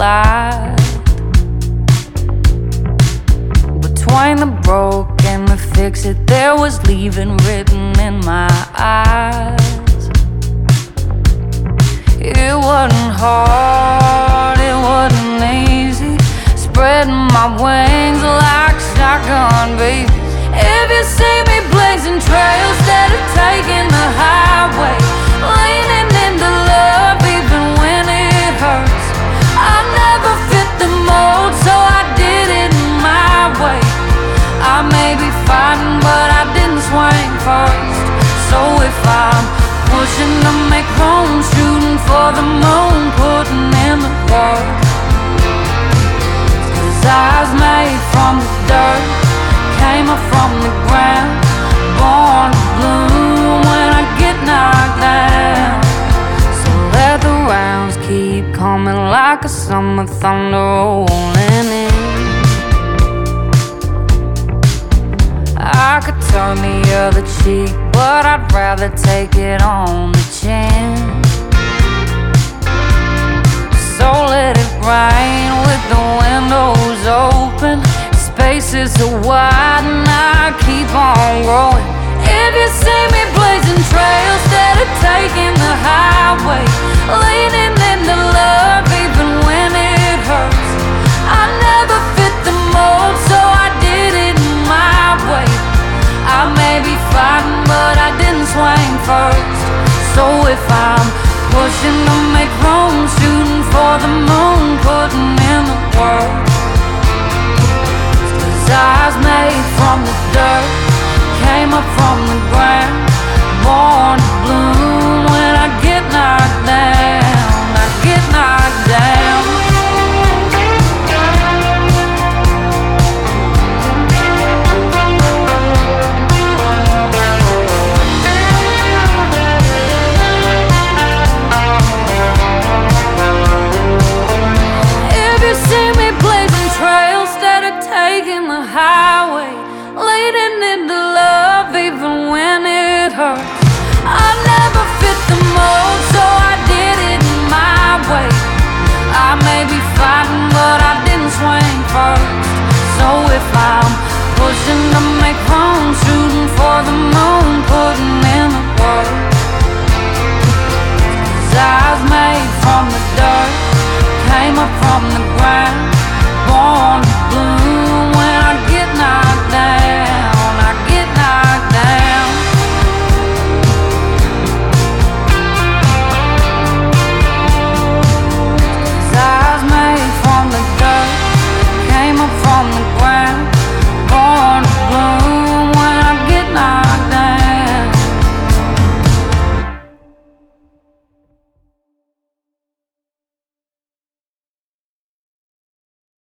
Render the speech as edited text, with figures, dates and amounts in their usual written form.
light. Between the broke and the fix it, there was leaving written in my eyes. It wasn't hard, it wasn't easy, spreading my wings like shotgun babies. If you see me blazing trails instead of taking the highway, leaning into love even when it hurts, I never fit the mold, so I did it my way. I may be fighting, but I didn't swing first. So if I'm pushing to make home, shooting for the moon, putting in the work, 'cause I was made from the dirt, came up from the ground, born to bloom when I get knocked down. So let the rounds keep coming like a summer thunder rolling in. I could turn the other cheek, but I'd rather take it on the chin. So let it rain with the windows open, spaces are wide and I keep on growing. If you see me blazing trails instead of taking the highway, leaning into love even when it hurts, I never fit the mold, so I did it my way. I may be fighting, but I didn't swing first. So if I'm pushing to make room, shooting for the moon, putting in the work, 'cause I was made from the dirt, came up from the ground, born to bloom when I get knocked down, I get knocked down. Taking the highway, leading into love even when it hurts, I never fit the mold, so I did it my way. I may be fighting, but I didn't swing first. So if I'm pushing to make home, shooting for the moon,